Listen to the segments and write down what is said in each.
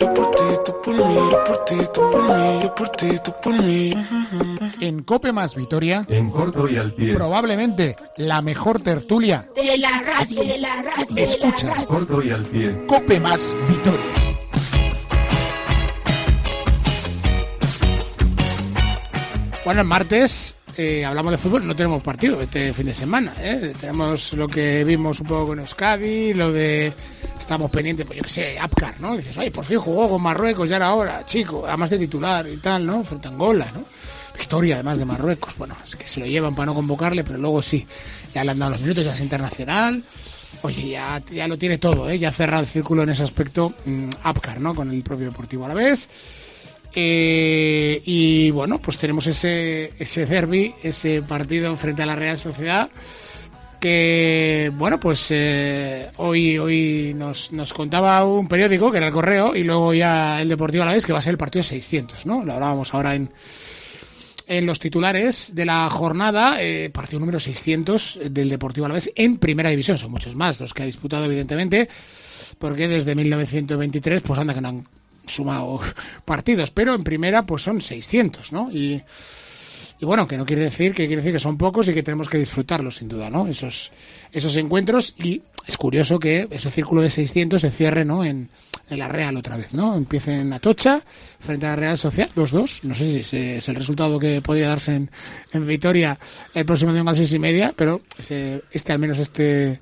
yo por ti, tú por mí, yo por ti, tú por mí, yo por ti, tú por mí. En COPE más Vitoria, en corto y al pie, probablemente la mejor tertulia de la radio, escuchas. corto y al pie. COPE más Vitoria. Bueno, el martes hablamos de fútbol, no tenemos partido este fin de semana, tenemos lo que vimos un poco con Euskadi, lo de estamos pendientes, pues yo que sé, Apcar, ¿no? Dices, ay, por fin jugó con Marruecos, ya era hora, chico, además de titular y tal, ¿no? Frente a Angola, ¿no? Victoria además de Marruecos, bueno, es que se lo llevan para no convocarle, pero luego sí, ya le han dado los minutos, ya es internacional. Oye, ya lo tiene todo, ya ha cerrado el círculo en ese aspecto Apcar, ¿no? Con el propio Deportivo Alavés. Y bueno, pues tenemos ese derbi, ese partido frente a la Real Sociedad que, bueno, pues hoy nos contaba un periódico que era El Correo y luego ya el Deportivo Alavés que va a ser el partido 600, ¿no? Lo hablábamos ahora en los titulares de la jornada, partido número 600 del Deportivo Alavés en Primera División. Son muchos más los que ha disputado, evidentemente, porque desde 1923 pues anda que no han sumado partidos, pero en primera pues son 600, ¿no? Y bueno, que no quiere decir que son pocos y que tenemos que disfrutarlos, sin duda, ¿no? Esos encuentros, y es curioso que ese círculo de 600 se cierre, ¿no? En la Real otra vez, ¿no? Empiecen en Atocha frente a la Real Sociedad 2-2, no sé si es el resultado que podría darse en Vitoria el próximo día a las 6:30, pero al menos de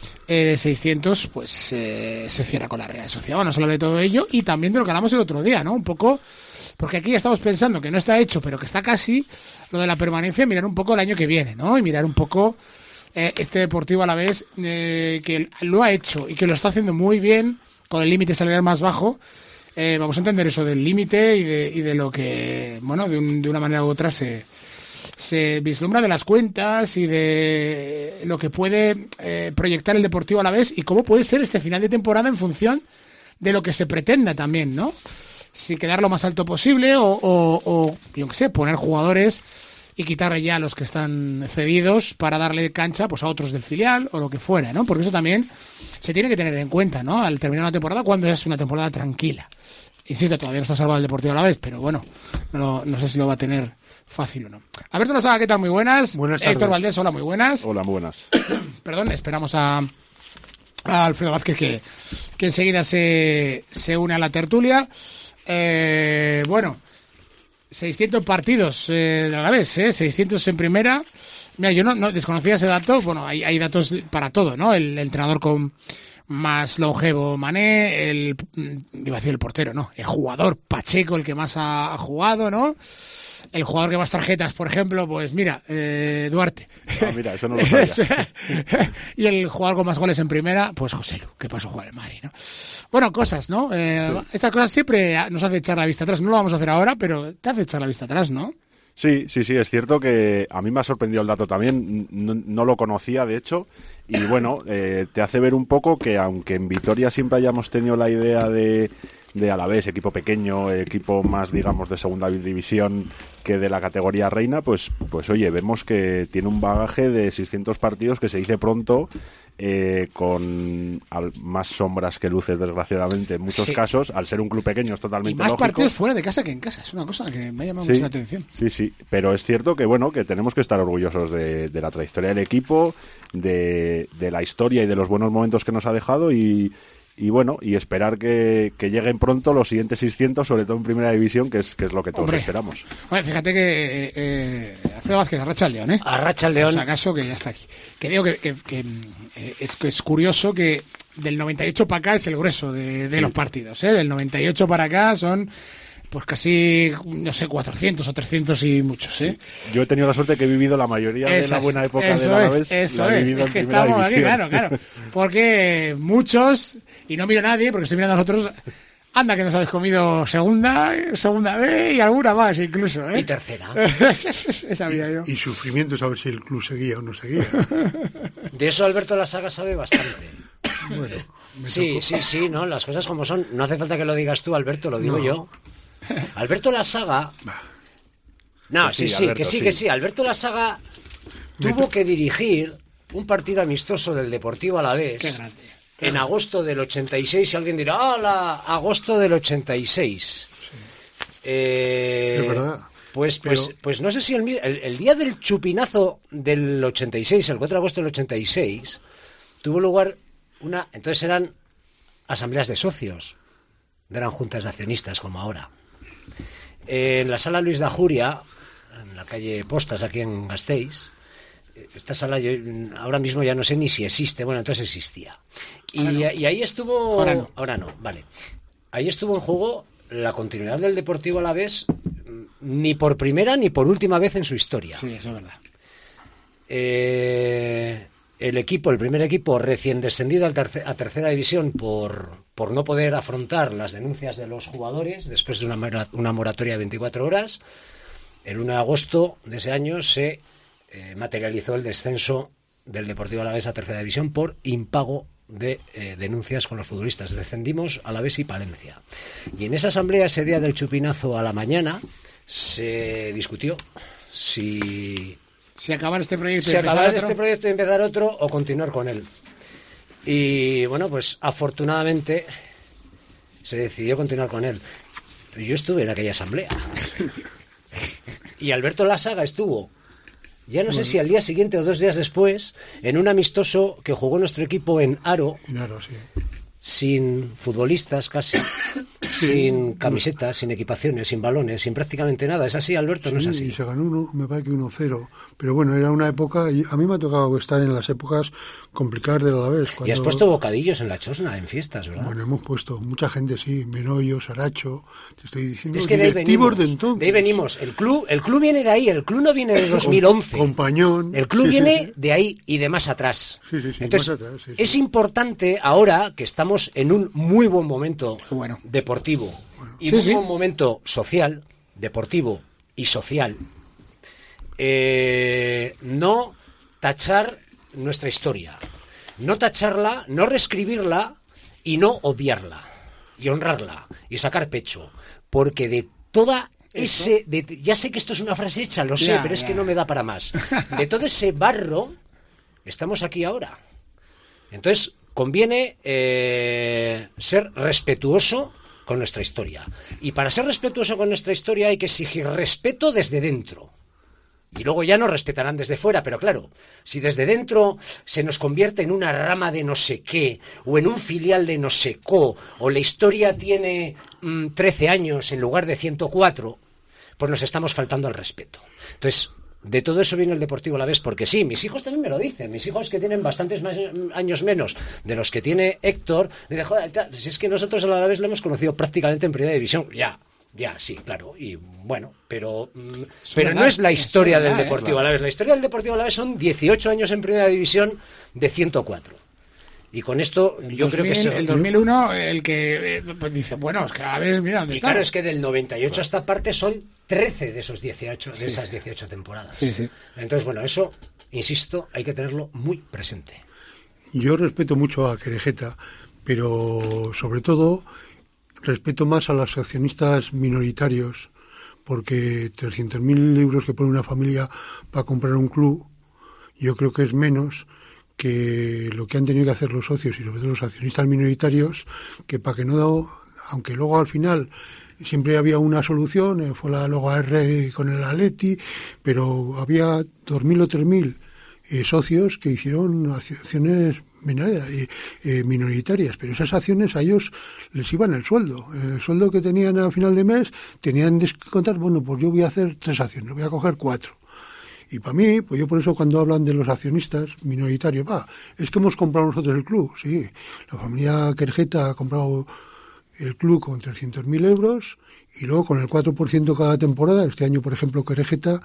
600 pues se cierra con la Real Sociedad. Bueno, se habla de todo ello y también de lo que hablamos el otro día, ¿no? Un poco, porque aquí ya estamos pensando que no está hecho, pero que está casi, lo de la permanencia, mirar un poco el año que viene, ¿no? Y mirar un poco este Deportivo Alavés que lo ha hecho y que lo está haciendo muy bien con el límite salarial más bajo. Vamos a entender eso del límite y de lo que, bueno, de una manera u otra se vislumbra de las cuentas y de lo que puede proyectar el Deportivo Alavés y cómo puede ser este final de temporada en función de lo que se pretenda también, ¿no? Si quedar lo más alto posible o yo qué sé, poner jugadores y quitar ya a los que están cedidos para darle cancha pues a otros del filial o lo que fuera, ¿no? Porque eso también se tiene que tener en cuenta, ¿no? Al terminar una temporada, cuando es una temporada tranquila. Insisto, todavía no está salvado el Deportivo Alavés, pero bueno, no sé si lo va a tener fácil o no. Alberto Lasaga, ¿qué tal? Muy buenas. Buenas tardes. Héctor Valdés, hola, muy buenas. Hola, muy buenas. Perdón, esperamos a Alfredo Vázquez que enseguida se une a la tertulia. Bueno, 600 partidos de Alavés, 600 en primera. Mira, yo no desconocía ese dato. Bueno, hay datos para todo, ¿no? El entrenador con más longevo, Mané, iba a decir el portero, no, el jugador Pacheco, el que más ha jugado, ¿no? El jugador que más tarjetas, por ejemplo, pues mira, Duarte. Ah, mira, eso no lo sabía. Y el jugador con más goles en primera, pues Joselu, que pasó a jugar en Madrid, ¿no? Bueno, cosas, ¿no? Sí. Estas cosas siempre nos hace echar la vista atrás. No lo vamos a hacer ahora, pero te hace echar la vista atrás, ¿no? Sí, es cierto que a mí me ha sorprendido el dato también, no lo conocía de hecho, y bueno, te hace ver un poco que aunque en Vitoria siempre hayamos tenido la idea de Alavés, equipo pequeño, equipo más, digamos, de segunda división que de la categoría reina, pues oye, vemos que tiene un bagaje de 600 partidos que se dice pronto, con más sombras que luces, desgraciadamente, en muchos casos, al ser un club pequeño es totalmente lógico. Y más partidos fuera de casa que en casa, es una cosa que me ha llamado mucho la atención. Sí, pero es cierto que bueno, que tenemos que estar orgullosos de la trayectoria del equipo, de la historia y de los buenos momentos que nos ha dejado y bueno, y esperar que lleguen pronto los siguientes 600, sobre todo en Primera División, que es lo que todos esperamos. Bueno, fíjate que Alfredo Vázquez, arracha el León, Arracha el León. O sea, acaso que ya está aquí. Que digo que es curioso que del 98 para acá es el grueso de los partidos, Del 98 para acá son pues casi, no sé, 400 o 300 y muchos, Yo he tenido la suerte que he vivido la mayoría de la buena época del Alavés. Eso es que estamos aquí, claro. Porque muchos, y no miro a nadie, porque estoy mirando a nosotros, anda que nos habéis comido segunda B y alguna más incluso, Y tercera. Sabía yo. Y sufrimiento saber si el club seguía o no seguía. De eso Alberto Lasaga sabe bastante. Bueno, sí, ¿no? Las cosas como son. No hace falta que lo digas tú, Alberto, lo digo yo. Alberto Lasaga. No, sí, Alberto Lasaga tuvo que dirigir un partido amistoso del Deportivo Alavés. Qué grande. en agosto del 86, y alguien dirá, ¡hala! Agosto del 86. Es verdad. Pues no sé si el día del chupinazo del 86, el 4 de agosto del 86, tuvo lugar entonces eran asambleas de socios, no eran juntas de accionistas como ahora. En la sala Luis de Ajuria, en la calle Postas, aquí en Gasteiz, esta sala yo ahora mismo ya no sé ni si existe, bueno, entonces existía. Y ahí estuvo... Ahora no, vale. Ahí estuvo en juego la continuidad del Deportivo Alavés, ni por primera ni por última vez en su historia. Sí, eso es verdad. El primer equipo recién descendido a tercera división por no poder afrontar las denuncias de los jugadores después de una moratoria de 24 horas, el 1 de agosto de ese año se materializó el descenso del Deportivo Alavés a tercera división por impago de denuncias con los futbolistas. Descendimos Alavés y Palencia. Y en esa asamblea, ese día del chupinazo a la mañana, se discutió si acabar este proyecto y empezar otro o continuar con él. Y bueno, pues afortunadamente se decidió continuar con él. Yo estuve en aquella asamblea. Y Alberto Lasaga estuvo, ya no sé si al día siguiente o 2 días después, en un amistoso que jugó nuestro equipo en Aro. En Aro, sí. Sin futbolistas casi, sin camisetas, sin equipaciones, sin balones, sin prácticamente nada. ¿Es así, Alberto? ¿No es así? Y se ganó me parece que 1-0. Pero bueno, era una época, y a mí me ha tocado estar en las épocas complicadas del Alavés. Y has puesto bocadillos en la chosna, en fiestas, ¿verdad? Bueno, hemos puesto mucha gente, sí, Menoyo, Saracho, te estoy diciendo, es que directivos de entonces. De ahí venimos. El club viene de ahí, el club no viene de 2011. Compañón. El club viene de ahí y de más atrás. Sí, entonces, más atrás, sí. Es importante ahora que estamos en un muy buen momento deportivo y muy buen momento social, deportivo y social, no tachar nuestra historia, no tacharla, no reescribirla y no obviarla y honrarla y sacar pecho, porque de toda ya sé que esto es una frase hecha, lo sé, pero es que no me da para más. De todo ese barro estamos aquí ahora. Entonces conviene ser respetuoso con nuestra historia. Y para ser respetuoso con nuestra historia hay que exigir respeto desde dentro. Y luego ya nos respetarán desde fuera, pero claro, si desde dentro se nos convierte en una rama de no sé qué, o en un filial de no sé co, o la historia tiene 13 años en lugar de 104, pues nos estamos faltando al respeto. Entonces, de todo eso viene el Deportivo Alavés, porque sí, mis hijos también me lo dicen, mis hijos que tienen bastantes más años menos de los que tiene Héctor, me dicen, joder, si es que nosotros al Alavés lo hemos conocido prácticamente en primera división, ya, sí, claro, y bueno, pero no es la historia del Deportivo Alavés, la historia del Deportivo Alavés son 18 años en primera división de 104. Y con esto yo creo que el 2001 el que pues dice, bueno, es que a ver, mira dónde está. Claro, es que del 98 a esta parte son 13 de esos 18 de esas 18 temporadas. Sí. Entonces, bueno, eso, insisto, hay que tenerlo muy presente. Yo respeto mucho a Querejeta, pero sobre todo respeto más a los accionistas minoritarios, porque 300.000 euros que pone una familia para comprar un club, yo creo que es menos que lo que han tenido que hacer los socios y sobre todo los accionistas minoritarios, que para que no, aunque luego al final siempre había una solución, fue luego AR con el Atleti, pero había 2.000 o 3.000 socios que hicieron acciones minoritarias, pero esas acciones a ellos les iban el sueldo que tenían a final de mes, tenían que contar, bueno, pues yo voy a hacer 3 acciones, voy a coger 4. Y para mí, pues yo por eso cuando hablan de los accionistas minoritarios, es que hemos comprado nosotros el club, sí. La familia Querejeta ha comprado el club con 300.000 euros y luego con el 4% cada temporada. Este año, por ejemplo, Querejeta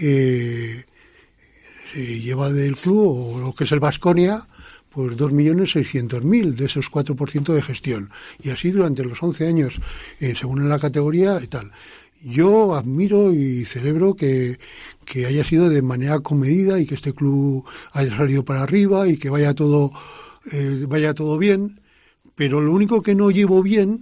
se lleva del club, o lo que es el Baskonia, pues 2.600.000 de esos 4% de gestión. Y así durante los 11 años, según en la categoría y tal. Yo admiro y celebro que haya sido de manera comedida y que este club haya salido para arriba y que vaya todo bien, pero lo único que no llevo bien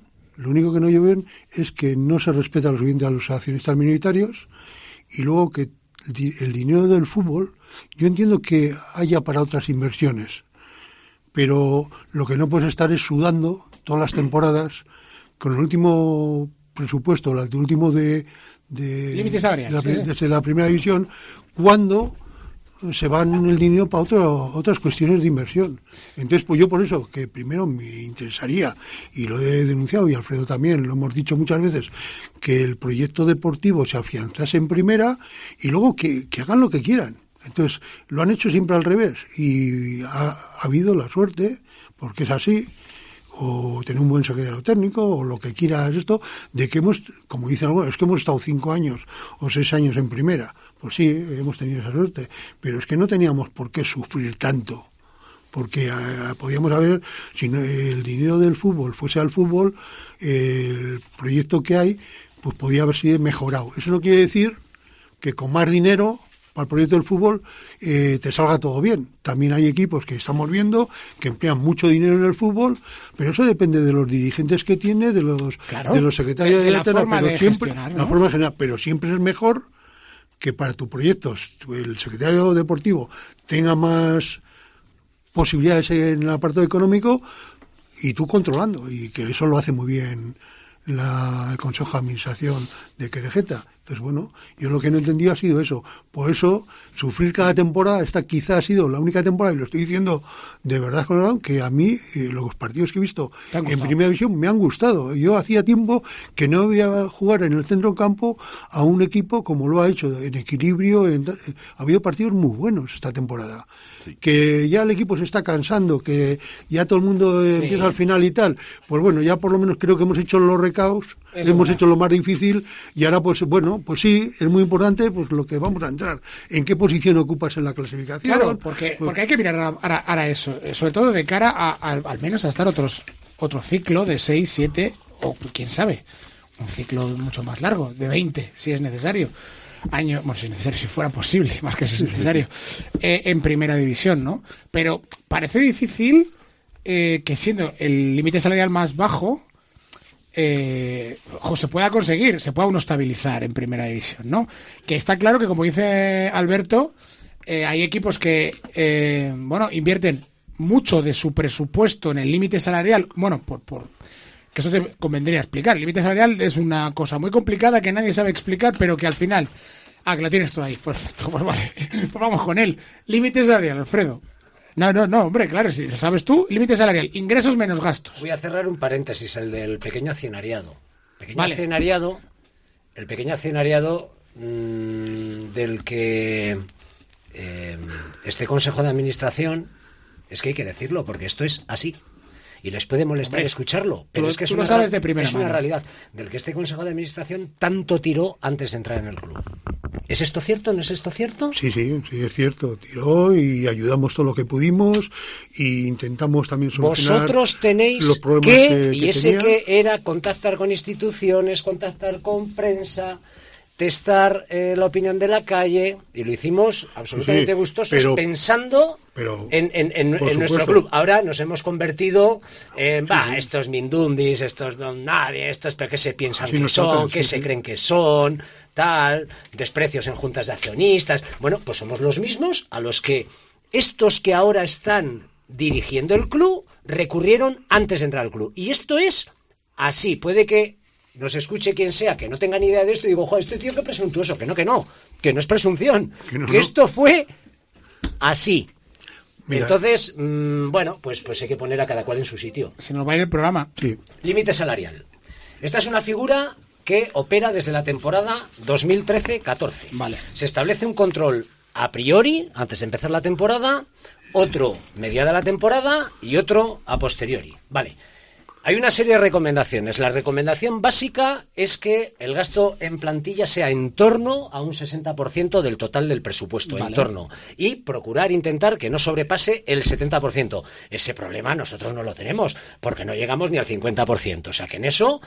es que no se respeta lo suficiente a los accionistas minoritarios y luego que el dinero del fútbol, yo entiendo que haya para otras inversiones, pero lo que no puedes estar es sudando todas las temporadas con el último presupuesto, el último de límites salariales, desde la primera división, cuando se van el dinero para otras cuestiones de inversión. Entonces, pues yo por eso, que primero me interesaría, y lo he denunciado, y Alfredo también, lo hemos dicho muchas veces, que el proyecto deportivo se afianzase en primera y luego que hagan lo que quieran. Entonces, lo han hecho siempre al revés y ha habido la suerte, porque es así, o tener un buen secretario técnico, o lo que quiera esto, de que hemos, como dicen algunos, es que hemos estado 5 años o 6 años en primera. Pues sí, hemos tenido esa suerte, pero es que no teníamos por qué sufrir tanto, porque podíamos haber, si no, el dinero del fútbol fuese al fútbol, el proyecto que hay, pues podía haber sido mejorado. Eso no quiere decir que con más dinero para el proyecto del fútbol te salga todo bien. También hay equipos que estamos viendo que emplean mucho dinero en el fútbol, pero eso depende de los dirigentes que tiene, de los secretarios de la forma pero de siempre gestionar, ¿no? la forma de gestionar, pero siempre es mejor que para tu proyecto el secretario deportivo tenga más posibilidades en el apartado económico y tú controlando, y que eso lo hace muy bien el Consejo de Administración de Querejeta. Entonces, bueno, yo lo que no he entendido ha sido eso. Por eso, sufrir cada temporada, esta quizá ha sido la única temporada, y lo estoy diciendo de verdad, Colorado, que a mí los partidos que he visto en Primera División me han gustado. Yo hacía tiempo que no iba a jugar en el centro del campo a un equipo como lo ha hecho, en equilibrio. Ha habido partidos muy buenos esta temporada. Sí. Que ya el equipo se está cansando, que ya todo el mundo empieza al final y tal. Pues bueno, ya por lo menos creo que hemos hecho los recaos, hemos hecho lo más difícil, y ahora pues bueno, pues sí, es muy importante pues lo que vamos a entrar. ¿En qué posición ocupas en la clasificación? Claro, porque hay que mirar ahora eso, sobre todo de cara al menos a estar otro ciclo de 6, 7 o quién sabe, un ciclo mucho más largo, de 20, si es necesario. Bueno, si es necesario, si fuera posible, más que si es necesario, en primera división, ¿no? Pero parece difícil que siendo el límite salarial más bajo, se pueda conseguir, se pueda uno estabilizar en primera división, ¿no? Que está claro que, como dice Alberto, hay equipos que, invierten mucho de su presupuesto en el límite salarial, que eso te convendría explicar. El límite salarial es una cosa muy complicada que nadie sabe explicar, pero que al final... que la tienes tú ahí. Perfecto, pues vale. Pues vamos con él. Límite salarial, Alfredo. No, hombre, claro, si lo sabes tú, límite salarial, ingresos menos gastos. Voy a cerrar un paréntesis, el del pequeño accionariado. El pequeño accionariado del que este Consejo de Administración, es que hay que decirlo, porque esto es así. Y les puede molestar escucharlo, pero es que tú lo sabes de primera mano. Es una realidad del que este Consejo de Administración tanto tiró antes de entrar en el club. ¿Es esto cierto? ¿No es esto cierto? Sí, es cierto. Tiró y ayudamos todo lo que pudimos y intentamos también solucionar. Vosotros tenéis los problemas que ese tenía. Que era contactar con instituciones, contactar con prensa, testar la opinión de la calle, y lo hicimos absolutamente gustosos, pensando en nuestro club. Ahora nos hemos convertido en estos mindundis, estos don nadie, estos que se piensan que son, que se creen que son, tal, desprecios en juntas de accionistas. Bueno, pues somos los mismos a los que estos que ahora están dirigiendo el club recurrieron antes de entrar al club. Y esto es así. Puede que nos escuche quien sea que no tenga ni idea de esto y digo, este tío qué presuntuoso, que no es presunción, que esto fue así. Mira. Entonces, pues hay que poner a cada cual en su sitio. Se nos va a ir el programa. Sí. Límite salarial. Esta es una figura que opera desde la temporada 2013-14. Vale. Se establece un control a priori, antes de empezar la temporada, otro mediada la temporada y otro a posteriori. Vale. Hay una serie de recomendaciones. La recomendación básica es que el gasto en plantilla sea en torno a un 60% del total del presupuesto, vale. En torno. Y intentar que no sobrepase el 70%. Ese problema nosotros no lo tenemos, porque no llegamos ni al 50%. O sea que en eso,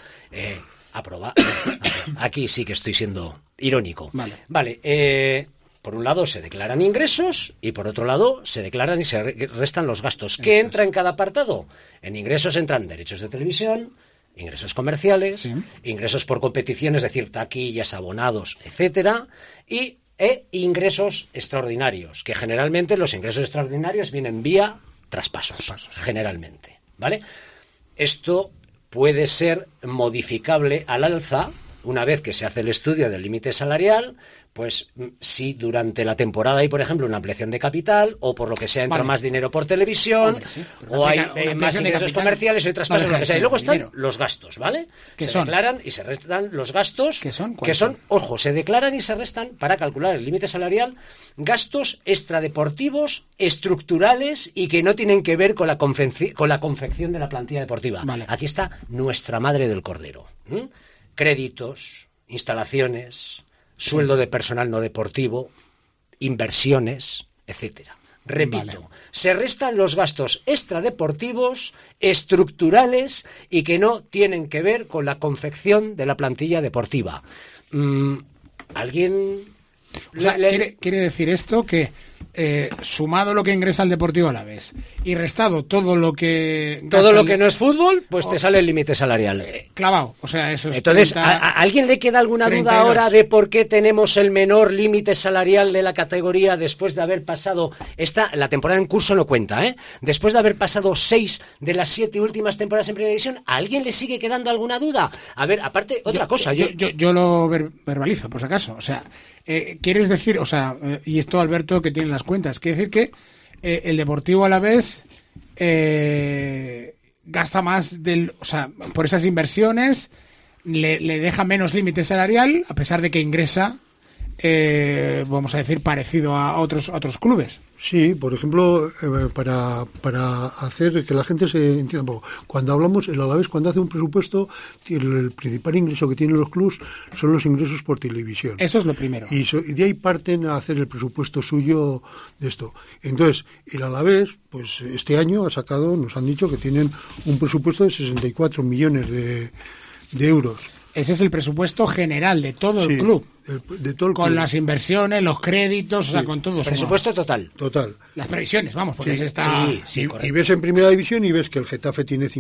aquí sí que estoy siendo irónico. Vale. Por un lado se declaran ingresos y por otro lado se declaran y se restan los gastos. ¿Qué entra en cada apartado? En ingresos entran derechos de televisión, ingresos comerciales, ingresos por competición, es decir, taquillas, abonados, etcétera, y ingresos extraordinarios, que generalmente los ingresos extraordinarios vienen vía traspasos, generalmente, ¿vale? Esto puede ser modificable al alza una vez que se hace el estudio del límite salarial, pues si durante la temporada hay, por ejemplo, una ampliación de capital, o por lo que sea entra más dinero por televisión, Hombre, sí, o hay una más ampliación de ingresos capital comerciales, o hay traspasos, no lo que sea. Y luego están dinero. los gastos, ¿vale? ¿Qué Se son? declaran y se restan los gastos, ¿Qué son? que ¿Cuáles son, son? ojo, se declaran y se restan para calcular el límite salarial, gastos extradeportivos, estructurales y que no tienen que ver con la confección de la plantilla deportiva. Vale. Aquí está nuestra madre del cordero. Créditos, instalaciones, sueldo de personal no deportivo, inversiones, etcétera. Repito, Vale. se restan los gastos extradeportivos, estructurales y que no tienen que ver con la confección de la plantilla deportiva. ¿Alguien? O sea, quiere decir esto que sumado lo que ingresa el Deportivo Alavés y restado todo lo que no es fútbol, pues te sale el límite salarial. Clavado, o sea, eso es. Entonces, 30, ¿a alguien le queda alguna 32. duda ahora de por qué tenemos el menor límite salarial de la categoría después de haber pasado la temporada en curso no cuenta, ¿eh? Después de haber pasado 6 de las 7 últimas temporadas en Primera División, ¿a alguien le sigue quedando alguna duda? A ver, aparte, otra cosa. Yo lo verbalizo, por si acaso. O sea, quieres decir, o sea, y esto Alberto que tiene las cuentas, quiere decir que el Deportivo Alavés gasta más o sea, por esas inversiones le deja menos límite salarial a pesar de que ingresa, vamos a decir, parecido a otros clubes. Sí, por ejemplo, para hacer que la gente se entienda un poco. Cuando hablamos, el Alavés, cuando hace un presupuesto, el principal ingreso que tienen los clubes son los ingresos por televisión. Eso es lo primero. Y de ahí parten a hacer el presupuesto suyo de esto. Entonces, el Alavés, pues este año nos han dicho que tienen un presupuesto de 64 millones de euros. Ese es el presupuesto general de todo el club. De todo el con club. las inversiones, los créditos, o sea, con todo. Presupuesto total. Total. Las previsiones, vamos, porque Sí, se está... Sí, y ves en Primera División y ves que el Getafe tiene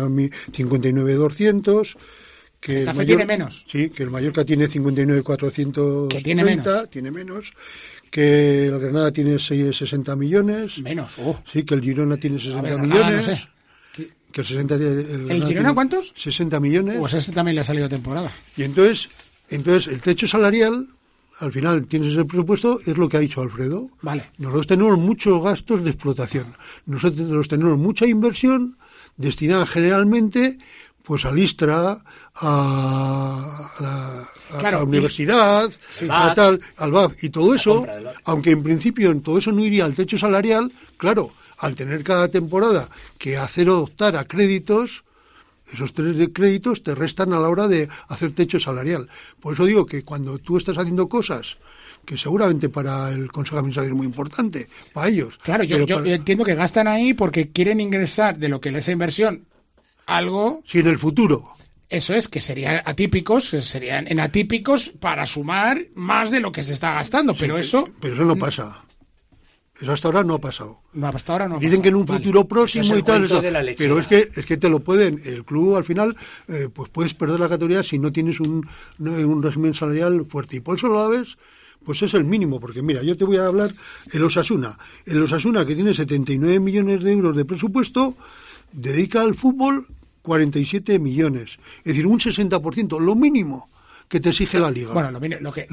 59.200, que Getafe tiene menos. Sí, que el Mallorca tiene 59.430, Que tiene menos. tiene menos, que el Granada tiene 60 millones, Menos, sí, que el Girona tiene 60 ver, millones, no sé. que el 60 ¿El Girona tiene cuántos? 60 millones. Pues ese también le ha salido temporada. Y entonces el techo salarial, al final tienes ese presupuesto, es lo que ha dicho Alfredo. Vale. Nosotros tenemos muchos gastos de explotación. Nosotros tenemos mucha inversión destinada generalmente pues al ISTRA, a la universidad, al BAF. Y todo eso, aunque en principio en todo eso no iría al techo salarial, claro, al tener cada temporada que hacer optar a créditos, esos 3 de créditos te restan a la hora de hacer techo salarial. Por eso digo que cuando tú estás haciendo cosas que seguramente para el Consejo de Administración es muy importante, para ellos. Claro, yo entiendo que gastan ahí porque quieren ingresar de lo que esa inversión algo... Sí, en el futuro. Eso es, que serían atípicos, que serían en atípicos para sumar más de lo que se está gastando, pero eso... Pero eso no pasa. Eso hasta ahora no ha pasado. No, hasta ahora no. Dicen que en un futuro próximo Eso es el y tal, cuento eso, de la leche. pero es que te lo pueden. El club al final, pues puedes perder la categoría si no tienes un régimen salarial fuerte. Y por eso a la vez, pues es el mínimo. Porque mira, yo te voy a hablar el Osasuna. El Osasuna, que tiene 79 millones de euros de presupuesto, dedica al fútbol 47 millones. Es decir, un 60%, lo mínimo que te exige la Liga. Bueno, lo que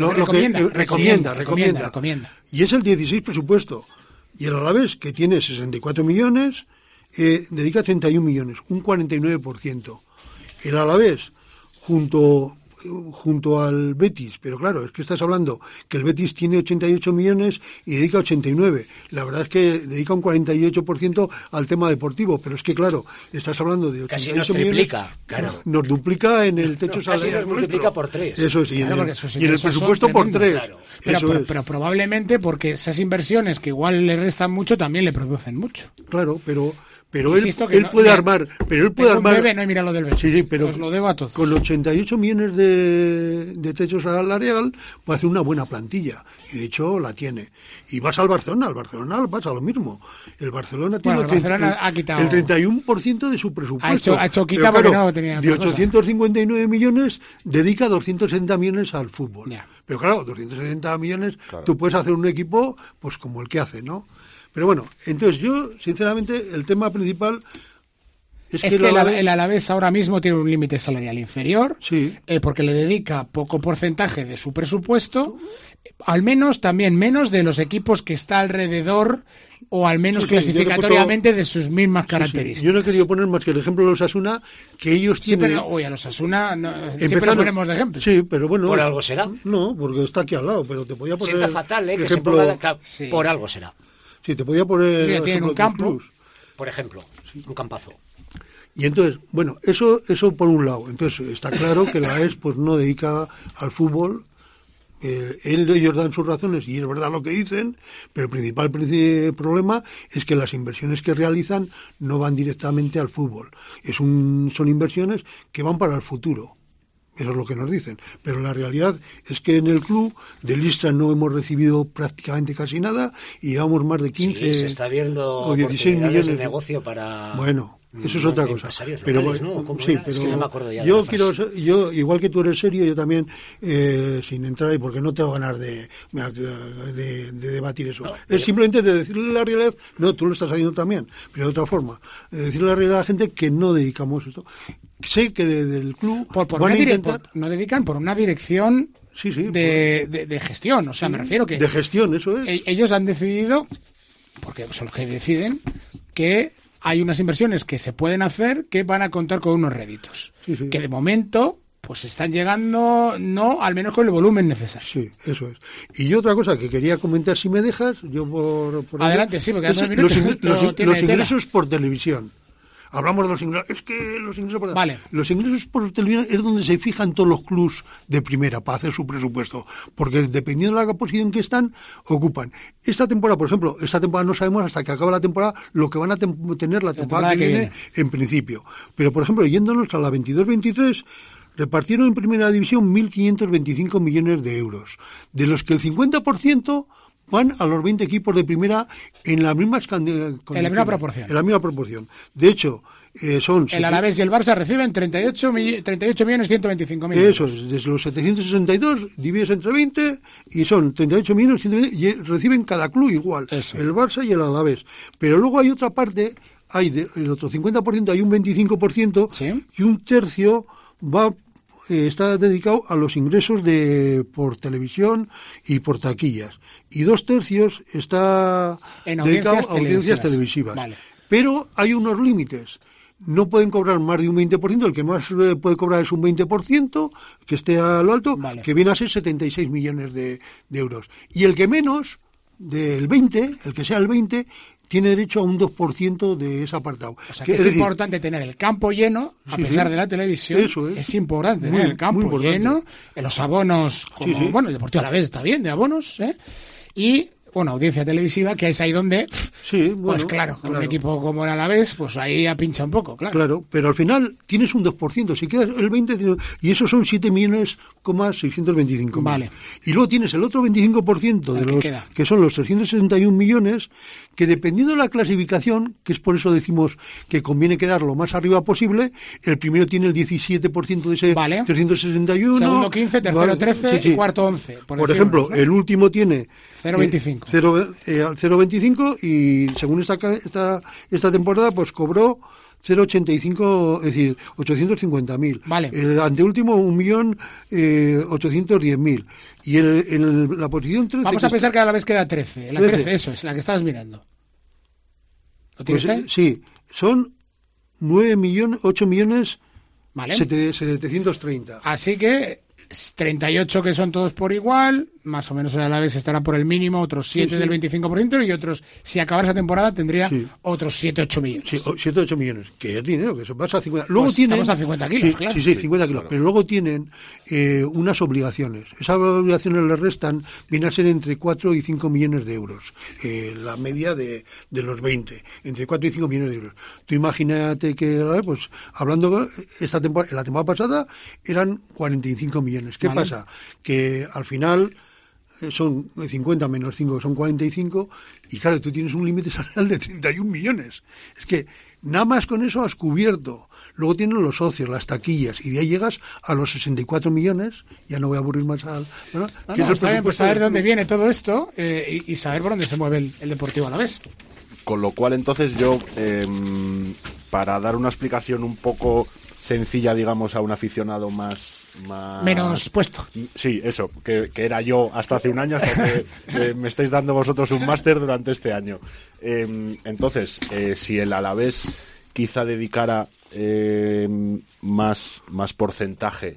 recomienda. Y es el 16 presupuesto. Y el Alavés, que tiene 64 millones, dedica 31 millones, un 49%. El Alavés, junto al Betis, pero claro, es que estás hablando que el Betis tiene 88 millones y dedica 89. La verdad es que dedica un 48% al tema deportivo, pero es que claro, estás hablando de 88 casi nos millones, triplica, claro. Nos duplica en el techo salarial. Casi nos multiplica por 3. Eso es, Claro, y en el presupuesto por 3. Claro. Pero probablemente porque esas inversiones que igual le restan mucho también le producen mucho. Claro, pero Insisto que él no, puede mira, armar, Bebé, no he mirado lo del Betis. Sí, pero os lo debo a todos. con 88 millones de techo salarial puede hacer una buena plantilla y de hecho la tiene. Y vas al Barcelona pasa lo mismo. El Barcelona tiene el Barcelona ha quitado el 31% de su presupuesto. Ha hecho quita Pero, porque claro, no tenía de otra cosa. 859 millones dedica 270 millones al fútbol. Ya. Pero claro, 270 millones tú puedes hacer un equipo pues como el que hace, ¿no? Pero bueno, entonces yo, sinceramente, el tema principal es que el Alavés ahora mismo tiene un límite salarial inferior, Sí. Porque le dedica poco porcentaje de su presupuesto, al menos también menos de los equipos que está alrededor, o al menos Sí, sí, clasificatoriamente de sus mismas Sí, características. yo no he querido poner más que el ejemplo de los Asuna, que ellos Sí, tienen... pero a los Asuna siempre empezando- lo ponemos de ejemplo. Sí, pero bueno... Por algo será. No, porque está aquí al lado, pero te podía poner... Sienta fatal, que se ejemplo- ponga... claro, Sí. Por algo será. Sí, te podía poner... Sí, tienen ejemplo un de otros campo. clubs. Por ejemplo, un campazo. Y entonces, bueno, eso por un lado. Entonces, está claro que la AES pues no dedica al fútbol. Ellos dan sus razones y es verdad lo que dicen, pero el principal problema es que las inversiones que realizan no van directamente al fútbol. Son inversiones que van para el futuro. Eso es lo que nos dicen. Pero la realidad es que en el club de Listra no hemos recibido prácticamente casi nada y llevamos más de 15 Sí, se está viendo o 16 oportunidades millones de negocio para... Bueno, eso es otra cosa. empresarios Pero locales, ¿no? ¿Cómo sí, era? pero Es que no me acuerdo ya de yo la frase. yo igual que tú eres serio, yo también sin entrar ahí porque no tengo ganas de debatir eso. Es simplemente de decirle la realidad. No, tú lo estás haciendo también, pero de otra forma. Decirle la realidad a la gente que no dedicamos esto. Sé que del club van a intentar no dedican por una dirección Sí, sí, de gestión. O sea, me refiero que de gestión, eso es. ellos han decidido, porque son los que deciden, que hay unas inversiones que se pueden hacer que van a contar con unos réditos. Sí, sí. Que de momento pues están llegando, no al menos con el volumen necesario. Sí, eso es. Y otra cosa que quería comentar, si me dejas, yo por Adelante, sí, porque es hace 2 minutos esto tiene los tela. ingresos por televisión. Hablamos de los ingresos. Es que los ingresos por Vale. Los ingresos por televisión es donde se fijan todos los clubs de primera para hacer su presupuesto. Porque dependiendo de la posición que están, ocupan. Esta temporada, por ejemplo, no sabemos hasta que acabe la temporada lo que van a tener la temporada que viene en principio. Pero, por ejemplo, yéndonos a la 22-23, repartieron en primera división 1.525 millones de euros, de los que el 50% van a los 20 equipos de primera en las mismas condiciones. En la misma proporción. En la misma proporción. De hecho, son... El Alavés y el Barça reciben 38.125.000 Eso es, desde los 762 divides entre 20 y son 38 millones 120, y reciben cada club igual, Eso. el Barça y el Alavés. Pero luego hay otra parte, el otro 50%, hay un 25% Sí. y un tercio está dedicado a los ingresos por televisión y por taquillas. Y 2 tercios está En dedicado audiencias a audiencias televisivas. televisivas. Vale. Pero hay unos límites. No pueden cobrar más de un 20%, el que más puede cobrar es un 20%, que esté a lo alto, Vale. que viene a ser 76 millones de euros. Y el que menos, del 20, el que sea el 20, tiene derecho a un 2% de ese apartado. O sea, que es decir, importante tener el campo lleno, a Sí, pesar sí. de la televisión. Eso es. Importante Muy- tener el campo muy importante. lleno, en los abonos, como, Sí, sí. bueno, el Deportivo Alavés está bien, de abonos, ¿eh? Y, bueno, audiencia televisiva, que es ahí donde, Sí, pues bueno, claro, con un claro. equipo como el Alavés, pues ahí apincha un poco, claro. Claro, pero al final tienes un 2%, si quedas el 20%, y esos son 7.625.000. Vale. Y luego tienes el otro 25% de El que los queda. que son los 361 millones, que dependiendo de la clasificación, que es por eso decimos que conviene quedar lo más arriba posible, el primero tiene el 17% de ese Vale. 361. Segundo 15, tercero Vale, 13 sí, sí. y cuarto 11. Por decir ejemplo, unos, ¿no? el último tiene 0,25. 0,25 y según esta temporada pues cobró 0,85, es decir, 850.000. Vale. El anteúltimo 1.810.000. Y la posición 13... Vamos a pensar que a la vez queda 13. La 13. 13, eso es, la que estabas mirando. ¿Lo tienes pues, ahí? sí, son 8 millones Vale. 730. Así que 38 que son todos por igual, más o menos el Alavés estará por el mínimo, otros 7 Sí, sí. del 25% y otros, si acabara esa temporada, tendría Sí. otros 7-8 millones. Sí, 7-8 millones, que es dinero, que se pasa a 50. Luego Pues tienen, estamos a 50 kilos, sí, claro. Sí, 50 kilos. Pero luego tienen unas obligaciones. Esas obligaciones le restan, viene a ser entre 4 y 5 millones de euros. La media de los 20, entre 4 y 5 millones de euros. Tú imagínate que, pues, hablando esta temporada, la temporada pasada eran 45 millones. ¿Qué Vale. pasa? Que al final son 50 menos 5, son 45, y claro, tú tienes un límite salarial de 31 millones. Es que Nada más con eso has cubierto. Luego tienen los socios, las taquillas, y de ahí llegas a los 64 millones. Ya no voy a aburrir más al... Bueno, está bien, pues saber dónde viene todo esto y saber por dónde se mueve el Deportivo Alavés. Con lo cual, entonces, yo, para dar una explicación un poco sencilla, digamos, a un aficionado más menos puesto. Sí, eso, que era yo hasta hace un año, hasta que me estáis dando vosotros un máster durante este año. Entonces, si el Alavés quizá dedicara más porcentaje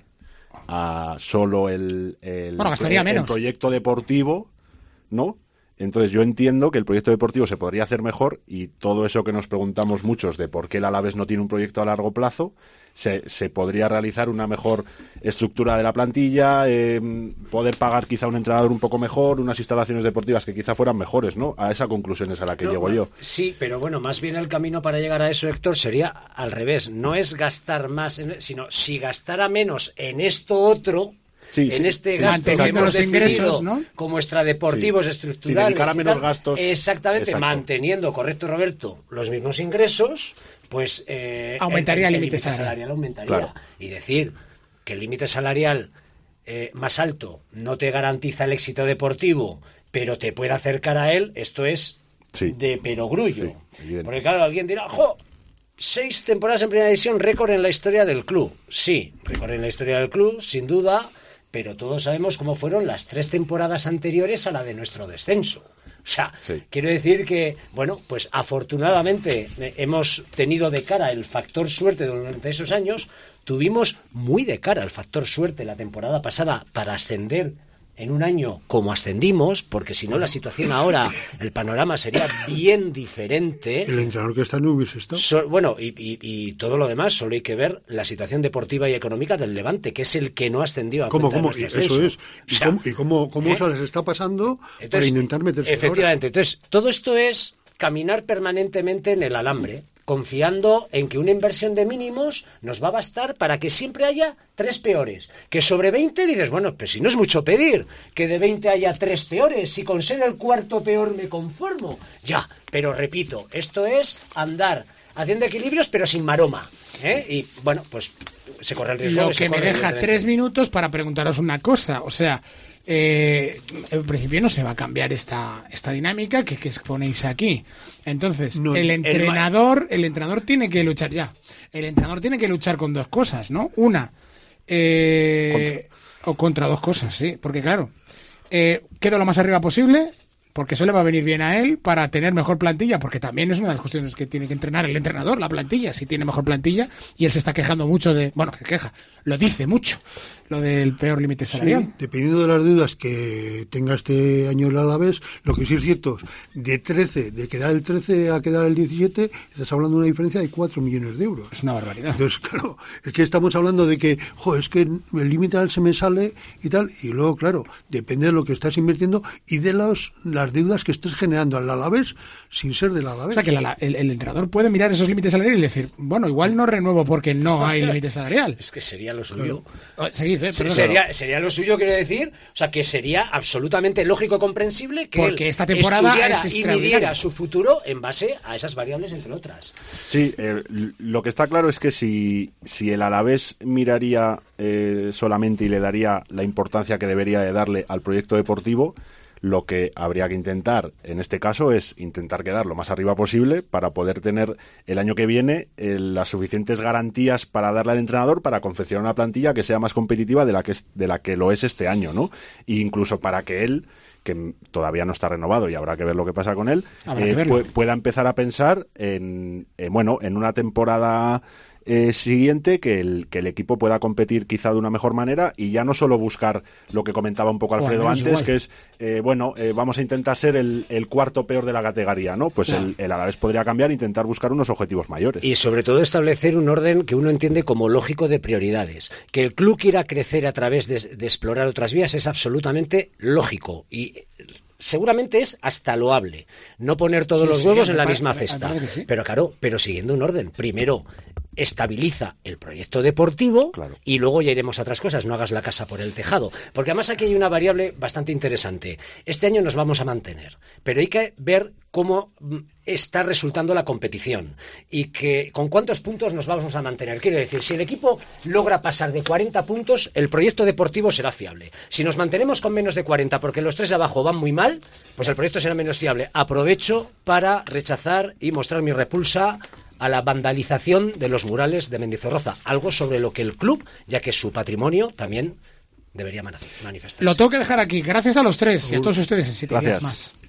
a solo el proyecto deportivo, ¿no? Entonces yo entiendo que el proyecto deportivo se podría hacer mejor, y todo eso que nos preguntamos muchos de por qué el Alavés no tiene un proyecto a largo plazo, se podría realizar una mejor estructura de la plantilla, poder pagar quizá un entrenador un poco mejor, unas instalaciones deportivas que quizá fueran mejores, ¿no? A esa conclusión es a la que llego yo. Sí, pero bueno, más bien el camino para llegar a eso, Héctor, sería al revés. No es gastar más, sino si gastara menos en esto otro... gasto que hemos definido ingresos, ¿no? Como extradeportivos estructurales. Si dedicara menos gastos. Exactamente, exacto. Manteniendo, correcto, Roberto, los mismos ingresos, pues aumentaría el límite salarial. Aumentaría. Claro. Y decir que el límite salarial más alto no te garantiza el éxito deportivo, pero te puede acercar a él, esto es de perogrullo. Sí, porque claro, alguien dirá, ¡jo! 6 temporadas en primera división, récord en la historia del club. Sí, récord en la historia del club, sin duda, pero todos sabemos cómo fueron las 3 temporadas anteriores a la de nuestro descenso. O sea, quiero decir que, bueno, pues afortunadamente hemos tenido de cara el factor suerte durante esos años. Tuvimos muy de cara el factor suerte la temporada pasada para ascender en un año como ascendimos, porque si no la situación ahora, el panorama sería bien diferente. El entrenador que está no hubiese estado. Bueno, y todo lo demás, solo hay que ver la situación deportiva y económica del Levante, que es el que no ascendió a ¿Cómo? Eso es. ¿Cómo se les está pasando para intentar meterse efectivamente, ahora? Entonces, todo esto es caminar permanentemente en el alambre, confiando en que una inversión de mínimos nos va a bastar para que siempre haya 3 peores. Que sobre 20 dices, bueno, pues si no es mucho pedir, que de 20 haya 3 peores, si con ser el cuarto peor me conformo. Ya, pero repito, esto es andar haciendo equilibrios pero sin maroma, y bueno, pues se corre el riesgo. Lo que me deja 3 minutos para preguntaros una cosa, o sea, en principio no se va a cambiar esta dinámica que exponéis aquí. Entonces, no, el entrenador tiene que luchar ya. El entrenador tiene que luchar con 2 cosas, ¿no? Una, contra 2 cosas, sí, porque claro, quedo lo más arriba posible, porque eso le va a venir bien a él para tener mejor plantilla, porque también es una de las cuestiones que tiene que entrenar el entrenador, la plantilla, si tiene mejor plantilla, y él se está quejando mucho lo dice mucho, lo del peor límite salarial. Sí, dependiendo de las deudas que tenga este año el Alavés, lo que sí es cierto, de quedar el 13 a quedar el 17, estás hablando de una diferencia de 4 millones de euros. Es una barbaridad. Entonces, claro, es que estamos hablando de que, es que el límite se me sale y tal, y luego, claro, depende de lo que estás invirtiendo y de las deudas que estés generando al Alavés sin ser del Alavés. O sea, que el entrenador puede mirar esos límites salariales y decir, bueno, igual no renuevo porque no hay límite salarial. Es que sería lo suyo. Sería lo suyo, quiero decir, o sea, que sería absolutamente lógico y comprensible que porque él esta temporada estudiara y midiera su futuro en base a esas variables, entre otras. Sí, lo que está claro es que si el Alavés miraría solamente y le daría la importancia que debería de darle al proyecto deportivo, lo que habría que intentar, en este caso, es intentar quedar lo más arriba posible para poder tener el año que viene las suficientes garantías para darle al entrenador para confeccionar una plantilla que sea más competitiva de la que lo es este año, ¿no? E incluso para que él, que todavía no está renovado y habrá que ver lo que pasa con él, pueda empezar a pensar en una temporada siguiente que el equipo pueda competir quizá de una mejor manera y ya no solo buscar lo que comentaba un poco Alfredo antes, igual. Que es vamos a intentar ser el cuarto peor de la categoría, ¿no? Pues claro. el Alavés podría cambiar e intentar buscar unos objetivos mayores. Y sobre todo establecer un orden que uno entiende como lógico de prioridades. Que el club quiera crecer a través de explorar otras vías es absolutamente lógico y seguramente es hasta loable. No poner todos los huevos en la misma cesta. Sí. Pero claro, siguiendo un orden. Primero, estabiliza el proyecto deportivo, Claro. y luego ya iremos a otras cosas, no hagas la casa por el tejado. Porque además aquí hay una variable bastante interesante. Este año nos vamos a mantener, pero hay que ver cómo está resultando la competición y que con cuántos puntos nos vamos a mantener. Quiero decir, si el equipo logra pasar de 40 puntos, el proyecto deportivo será fiable. Si nos mantenemos con menos de 40 porque los 3 de abajo van muy mal, pues el proyecto será menos fiable. Aprovecho para rechazar y mostrar mi repulsa a la vandalización de los murales de Mendizorroza, algo sobre lo que el club, ya que es su patrimonio, también debería manifestarse. Lo tengo que dejar aquí. Gracias a los tres y a todos ustedes en 7 días Gracias. más.